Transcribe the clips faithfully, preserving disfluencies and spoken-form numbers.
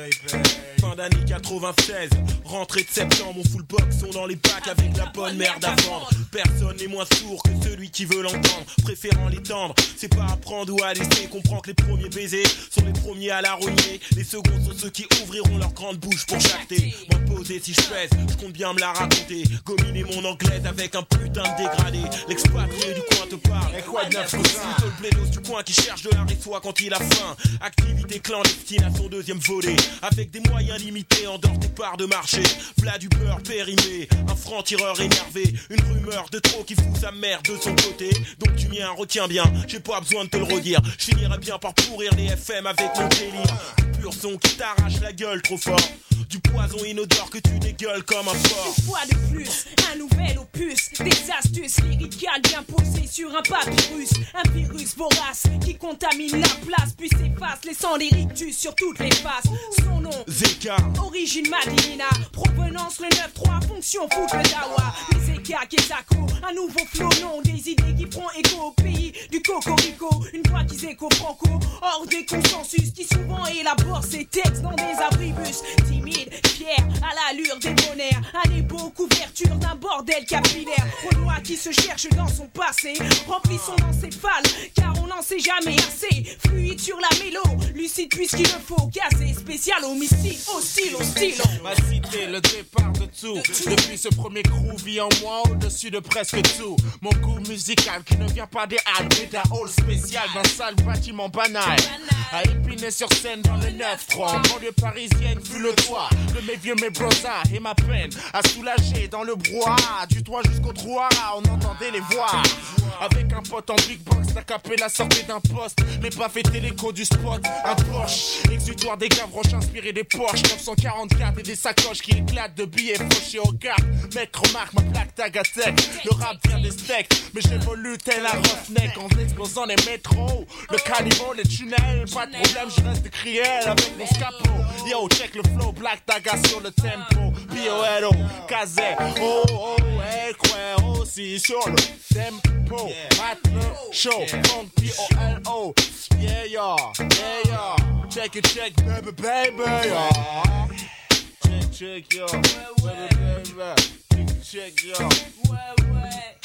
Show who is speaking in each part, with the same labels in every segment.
Speaker 1: Fin d'année quatre-vingt-seize, rentrée de septembre, on fout le boxon dans les bacs avec la bonne merde à vendre. Personne n'est moins sourd que celui qui veut l'entendre, préférant l'étendre. C'est pas à prendre ou à laisser, comprend que les premiers baisers sont les premiers à la rogner. Les seconds sont ceux qui ouvriront leur grande bouche pour jacter. Moi posé si je pèse, je compte bien me la raconter. Gominer mon anglaise avec un putain de dégradé. L'expatrié du coin te parle. Et quoi de neuf, cousin? Plutôt le blédos du coin qui cherche de la résoie quand il a faim. Activité clandestine à son deuxième volet. Avec des moyens limités en dehors des parts de marché. V'là du beurre périmé, un franc-tireur énervé. Une rumeur de trop qui fout sa mère de son côté. Donc tu mien, retiens bien, j'ai pas besoin de te le redire. Je finirai bien par pourrir les F M avec mon délire. Du pur son qui t'arrache la gueule trop fort. Du poison inodore que tu dégueules comme un porc.
Speaker 2: Une fois de plus, un nouvel opus. Des astuces lyricales bien posées sur un papyrus. Un virus vorace qui contamine la place. Puis s'efface laissant les rictus sur toutes les faces. Son nom,
Speaker 1: Zeka.
Speaker 2: Origine Madinina. Provenance le neuf trois, fonction foot le dawa. Les Zeka Kezako, un nouveau flow non. Des idées qui font écho au pays du cocorico. Une voix qui s'écho franco, hors des consensus. Qui souvent élabore ses textes dans des abribus. Timide, fier, à l'allure débonnaire. Un ébeau couverture d'un bordel capillaire. Renoir qui se cherche dans son passé. Remplit son encéphale, car on n'en sait jamais assez. Fluide sur la mélo, lucide puisqu'il le faut. Casé, spécial, homicide, hostile, hostile.
Speaker 3: Ma cité, le départ de tout. Depuis ce premier groovy en moi, au-dessus de presque tout. Mon goût musical qui ne vient pas des Halles, mais d'un hall spécial, d'un sale bâtiment banal. À Épinay sur scène dans le neuf trois. En banlieue parisienne, vu le toit de mes vieux, mes brosa et ma peine à soulager dans le brouhaha. Du toit jusqu'au trottoir, on entendait les voix. Avec un pote en big box, la capella sortait d'un poste. Les baffes étaient l'écho du spot. Un Porsche, exutoire des Gavroches inspirés des Porsche neuf cent quarante-quatre et des sacoches qui éclatent de billets fauchés aux cartes. Mec, remarque ma plaque Tagatec. Le rap vient des steaks, mais j'évolue tel un roughneck en explosant les métros. Le caniveau, les tunnels, pas de problème, je reste criel avec mon scapo. Yo, check le flow, Black Taga sur le tempo. B O L O, Kazé, oh oh, hey, quoi aussi sur le tempo. Maintenant, show, funk, P O L O. Yeah, yeah, yeah, yeah. Check it, check, baby, baby, yeah. Check, check, yo, baby, baby. Check, check, yo.
Speaker 2: Ouais, ouais,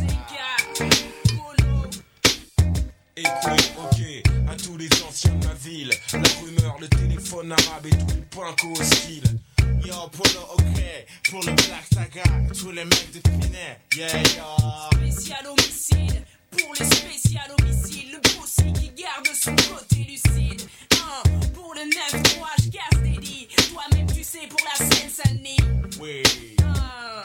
Speaker 2: Zeka, Polo.
Speaker 1: Écoute, ok, à tous les anciens de ma ville. La rumeur, le téléphone arabe et tous les pincos hostiles.
Speaker 3: Yo, Polo, ok, pour le Black Saga, tous les mecs de Pinet, yeah, yeah.
Speaker 2: Spécial homicide, pour les spécial homicides. Le bossy qui garde son côté lucide. Un, pour le neuf trois, je casse des dits. Toi-même tu sais pour la Seine-Saint-Denis.
Speaker 3: Oui.
Speaker 2: Un.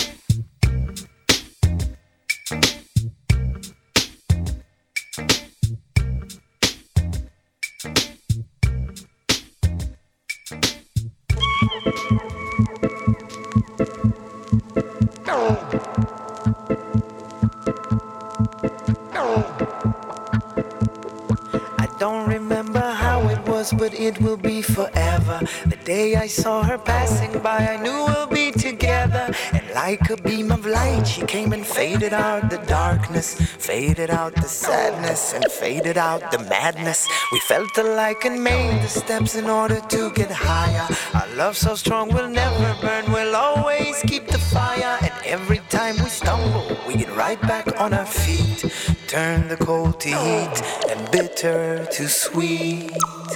Speaker 4: I don't remember how it was, but it will be forever. The day I saw her passing by, I knew we'll be together. And like a beam of light, she came and faded out the darkness, faded out the sadness, and faded out the madness. We felt alike and made the steps in order to get higher. Our love so strong we'll never burn, we'll always keep the fire. And every time we stumble, we get right back on our feet. Turn the cold to heat and bitter to sweet.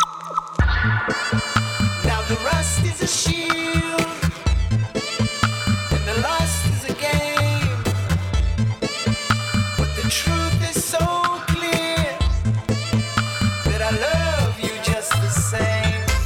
Speaker 4: Now the rust is a shield and the lust is a game, but the truth is so clear that I love you just the same.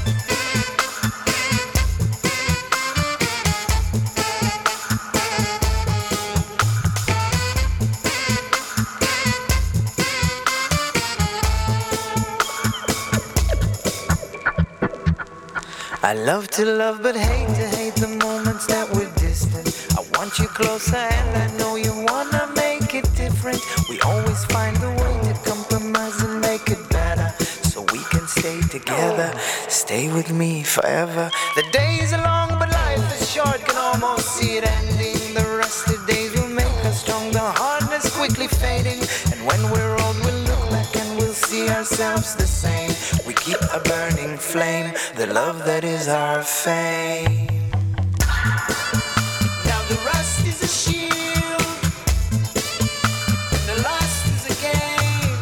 Speaker 4: I love to love but hate to hate the moments that we're distant. I want you closer and I know you wanna make it different. We always find a way to compromise and make it better, so we can stay together, stay with me forever. The days are long but life is short, can almost see it ending. The rusted days will make us strong, the hardness quickly fading. And when we're old we'll look back and we'll see ourselves ourselves the same. We keep a burning flame, the love that is our fame. Now the rust is a shield, and the lust is a game.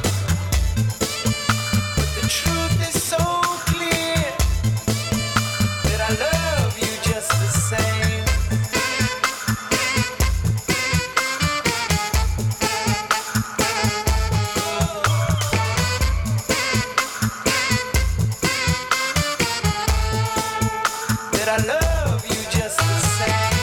Speaker 4: But the truth is so clear that I love you just the same. That I love you just the same.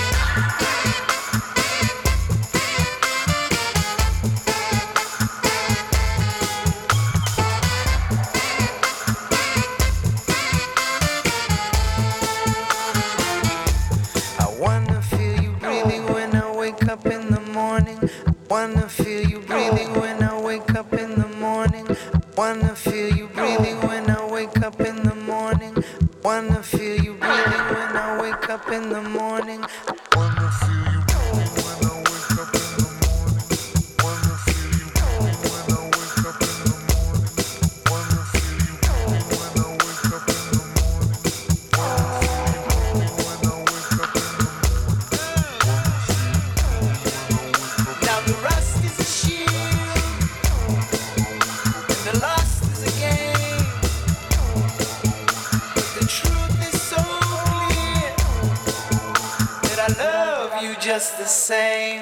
Speaker 4: I wanna feel you breathing when I wake up in the morning. I wanna feel you breathing when I wake up in the morning. I wanna feel you breathing when I wake up in the morning. I wanna feel you breathing when I wake up in the morning. I wanna feel you breathing when I wake up in the morning. Wanna feel you breathing when I wake up in the morning. Wanna feel you breathing when I wake up in the morning. Wanna feel you breathing when I wake up in the morning. Now the rust is a shield, and the lust is a game. But the truth is so clear that I love you just the same.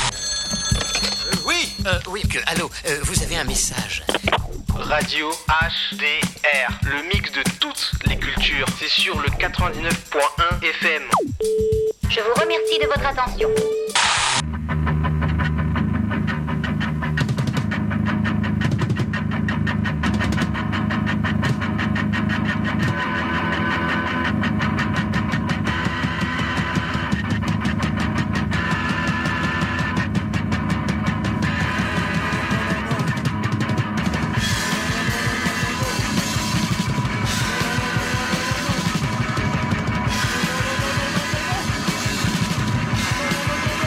Speaker 5: Oui, euh, oui, que, allô, euh, vous avez un message.
Speaker 6: Radio H D R, le mix de toutes les cultures, c'est sur le quatre-vingt-dix-neuf point un F M.
Speaker 7: Je vous remercie de votre attention.
Speaker 1: Non,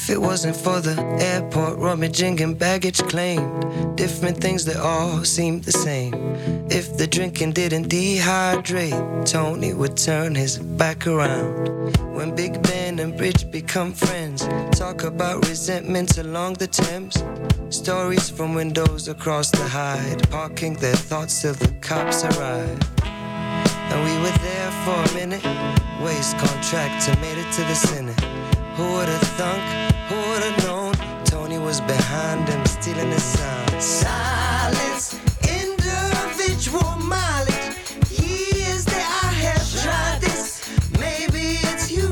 Speaker 8: If it wasn't for the airport rummaging and baggage claimed, different things that all seemed the same. If the drinking didn't dehydrate, Tony would turn his back around. When Big Ben and Bridge become friends, talk about resentments along the Thames. Stories from windows across the Hyde, parking their thoughts till the cops arrive. And we were there for a minute, waste contractor made it to the Senate. Who would've thunk, who would've known, Tony was behind him, stealing the sound. Silence, individual mileage, years that I have tried this, maybe it's you.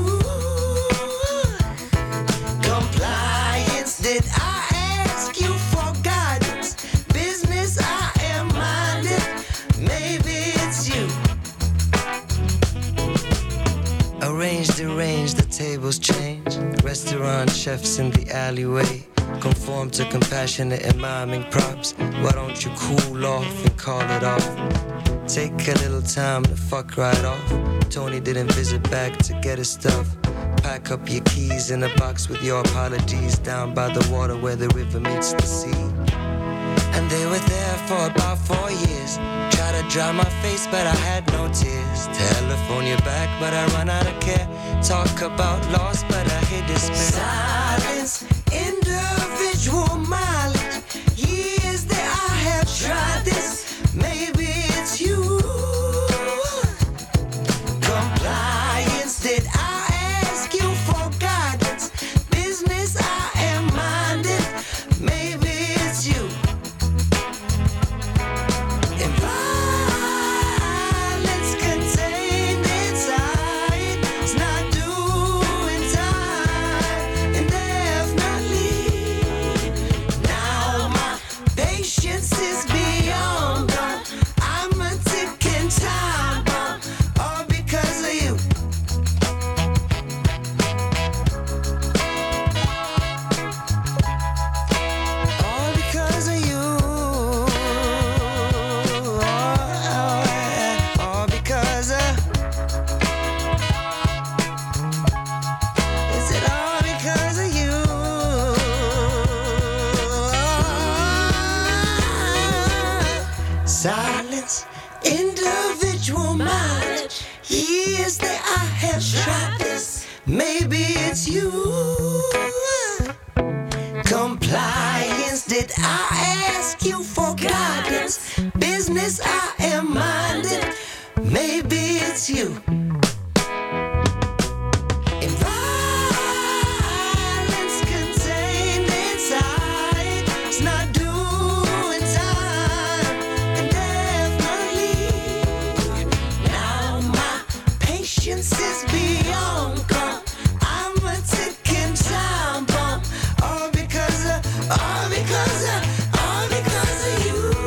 Speaker 8: Compliance, did I ask you for guidance? Business, I am minded, maybe it's you. Arrange, deranged, the tables change. Restaurant chefs in the alleyway conform to compassionate and miming props. Why don't you cool off and call it off? Take a little time to fuck right off. Tony didn't visit back to get his stuff. Pack up your keys in a box with your apologies down by the water where the river meets the sea. And they were there for about four years. Try to dry my face, but I had no tears. Telephone you back, but I run out of care. Talk about loss, but I hate despair. Silence, individual mileage, years that I have tried this, maybe it's you. Compliance, did I ask you for guidance? Business, I am minded, maybe it's you. Silence, individual mileage, years that I have tried this, maybe it's you. Compliance, did I ask you for guidance? Business, I am minded, maybe it's you. All because of, all because of you.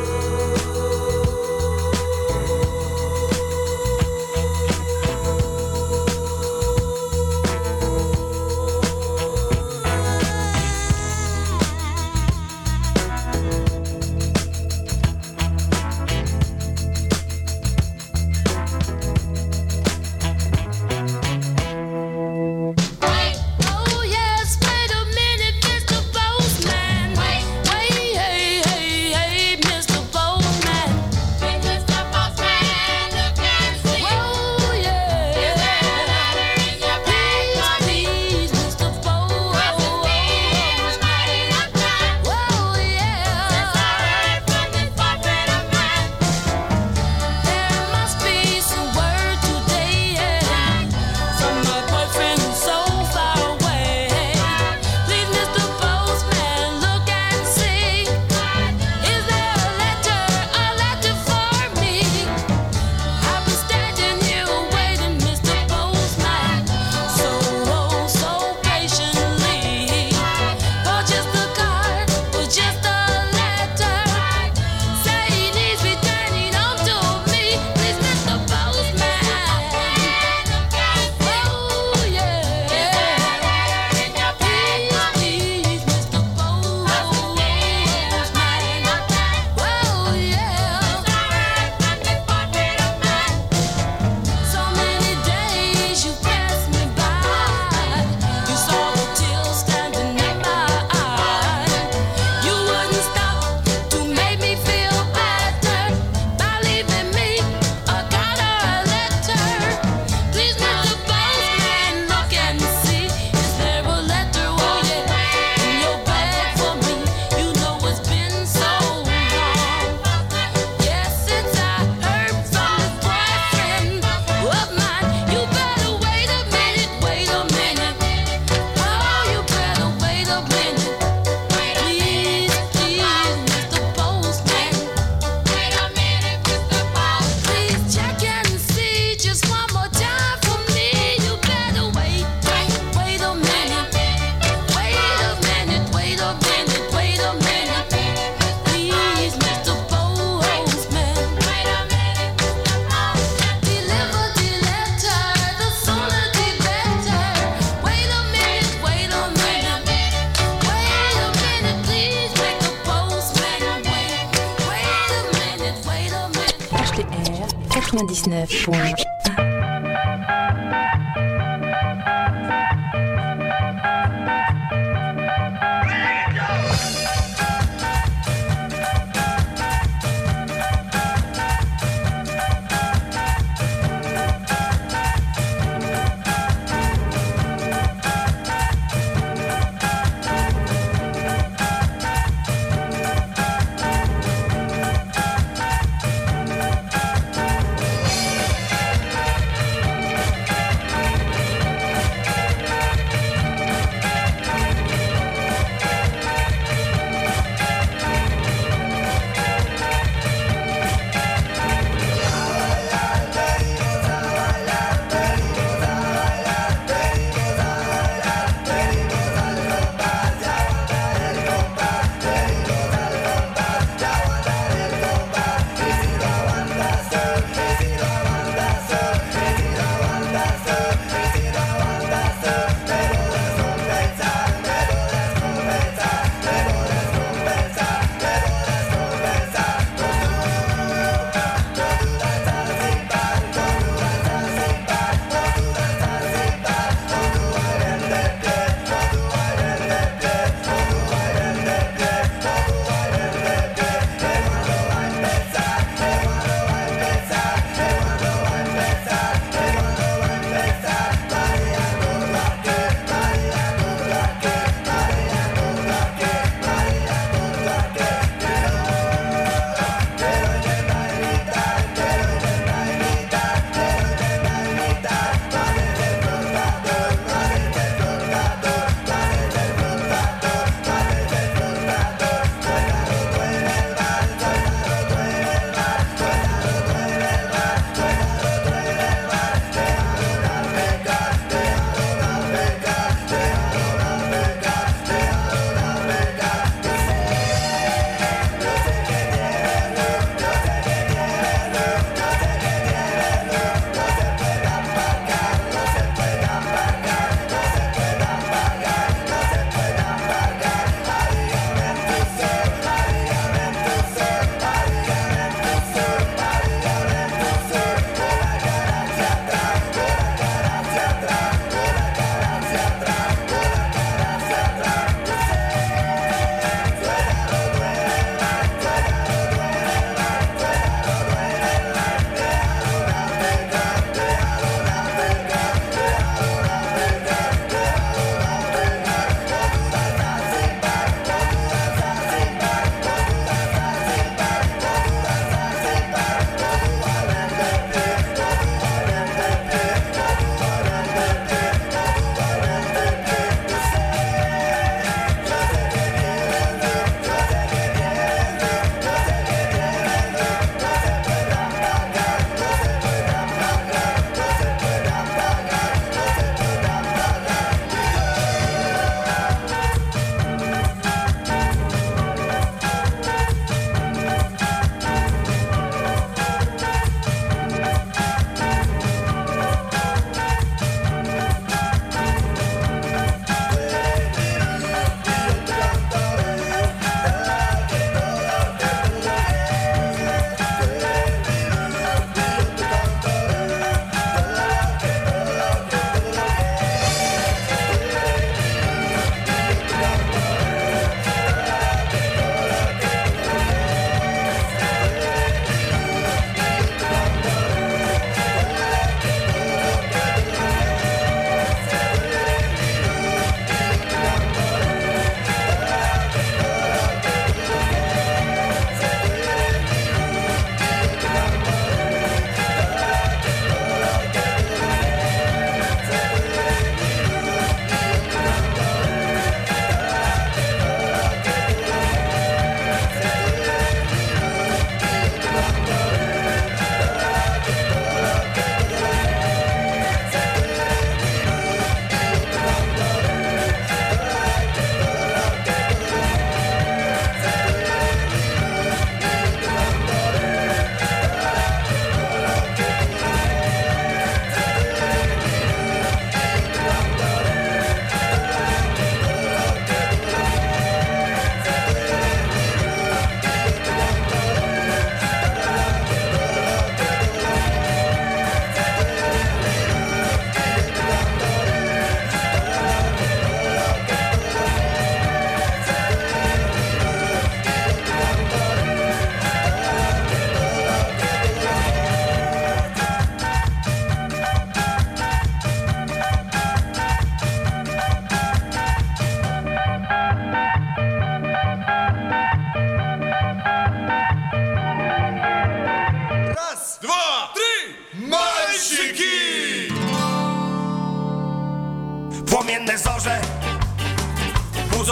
Speaker 9: quatre-vingt-dix-neuf point un.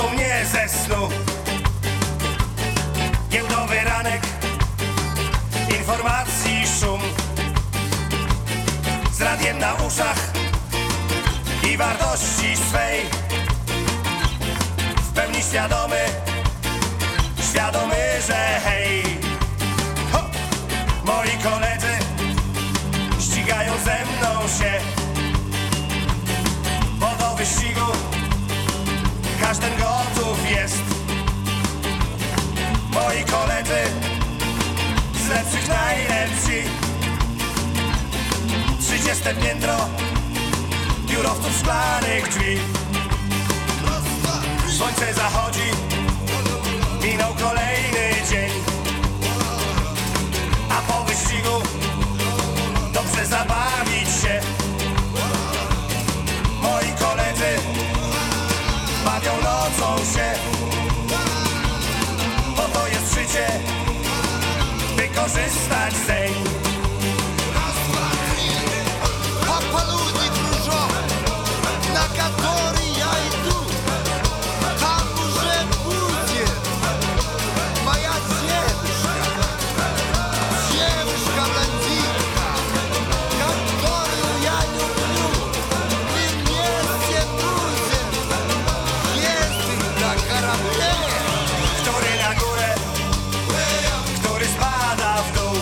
Speaker 9: budzą mnie ze snu. Giełdowy ranek, informacji szum, z radiem na uszach i wartości swej, w pełni świadomy, świadomy, że hej, ho! Moi koledzy ścigają ze mną się, bo do wyścigu każdy gotów jest. Moi koledzy z lepszych najlepsi, trzydzieste piętro biurowców szklanych drzwi. Słońce zachodzi, minął kolejny dzień, a po wyścigu dobrze zabawić się. Moi koledzy bawią nocą się, bo to jest życie, by korzystać zeń.
Speaker 10: Папа люди, дружок, на который я иду, там уже будет моя девушка, девушка-блондинка, которую я люблю, и вместе будем ездить на корабле.
Speaker 9: Który na górę, który spada w dół,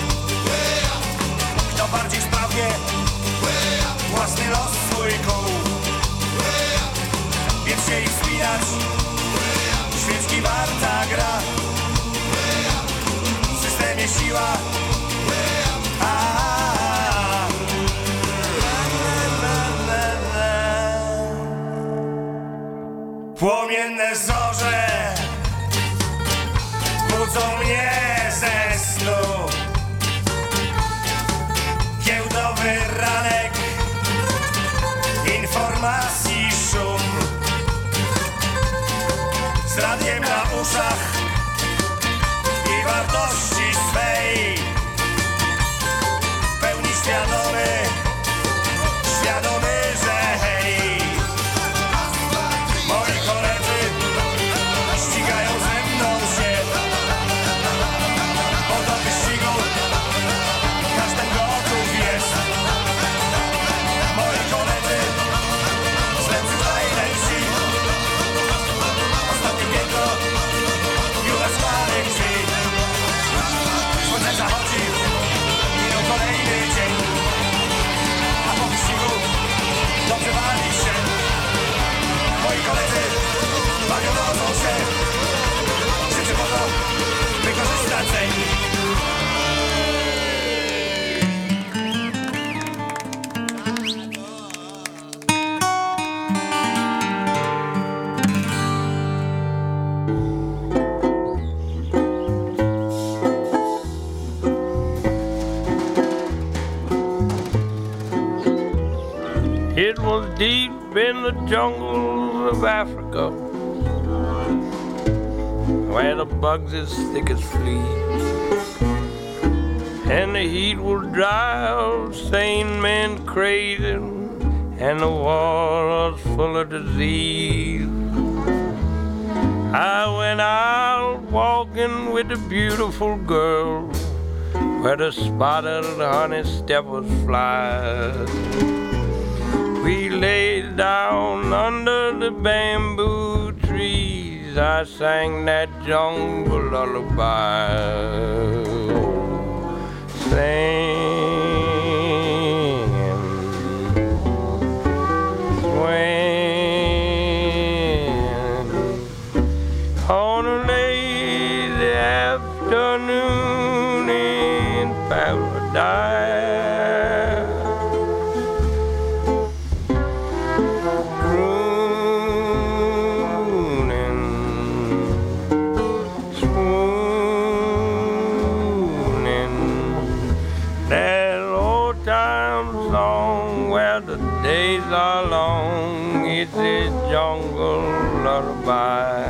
Speaker 9: kto bardziej sprawnie własny los swój kuł. Więc się ich wspinać, świeczki warta gra, w systemie siła. A, na, na, na. Płomienne zorze budzą mnie ze snu. Giełdowy ranek, informacji szum, z radiem na uszach i wartości swej, w pełni świadomy, świadomy, że hej, moi koledzy ścigają ze mną się, bo do wyścigu każdy gotów jest. Moi koledzy z lepszych najlepsi, ostatnie piętro biura szklanych drzwi. Słońce zachodzi, minął kolejny dzień, a po wyścigu dobrze bawi się. Moi koledzy bawią nocą się, życie po to, by korzystać zeń.
Speaker 11: It was deep in the jungles of Africa, where the bugs as thick as fleas, and the heat will drive sane men crazy, and the water's full of disease. I went out walking with a beautiful girl, where the spotted honey steppers fly. We laid down under the bamboo trees, I sang that jungle lullaby, singing, swinging, on a lazy afternoon in paradise. Days are long, it's a jungle lullaby.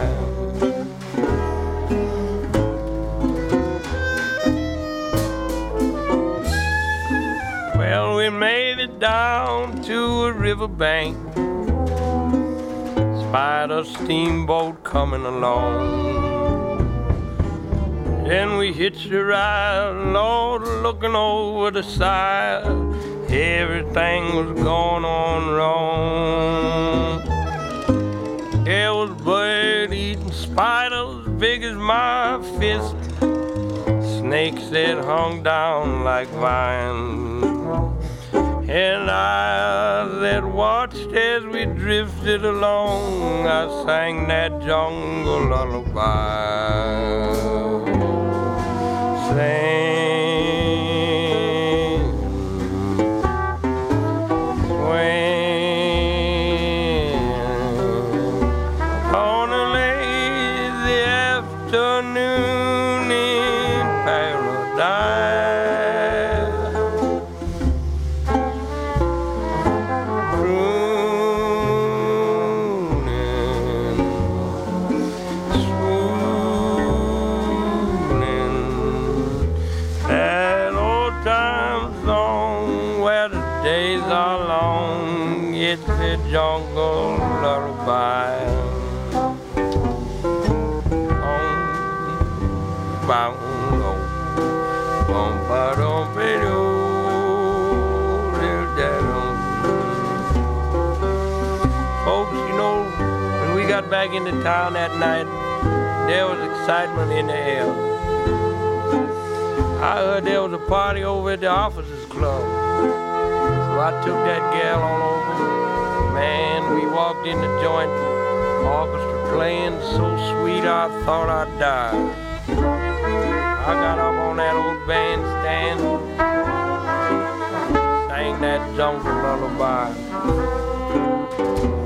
Speaker 11: Well, we made it down to a riverbank, spied a steamboat coming along. Then we hitched a ride, Lord, looking over the side. Everything was going on wrong. There was bird-eating spiders big as my fist, snakes that hung down like vines, and I that watched as we drifted along. I sang that jungle lullaby. Sing, swing on a lazy afternoon in paradise. Crooning, swooning, that old time song where the days are long. It's a jungle lullaby. Folks, you know, when we got back into town that night, there was excitement in the air. I heard there was a party over at the officers' club. So I took that gal on over. Man, we walked in the joint, orchestra playing so sweet I thought I'd die. I got up on that old bandstand, sang that jungle lullaby.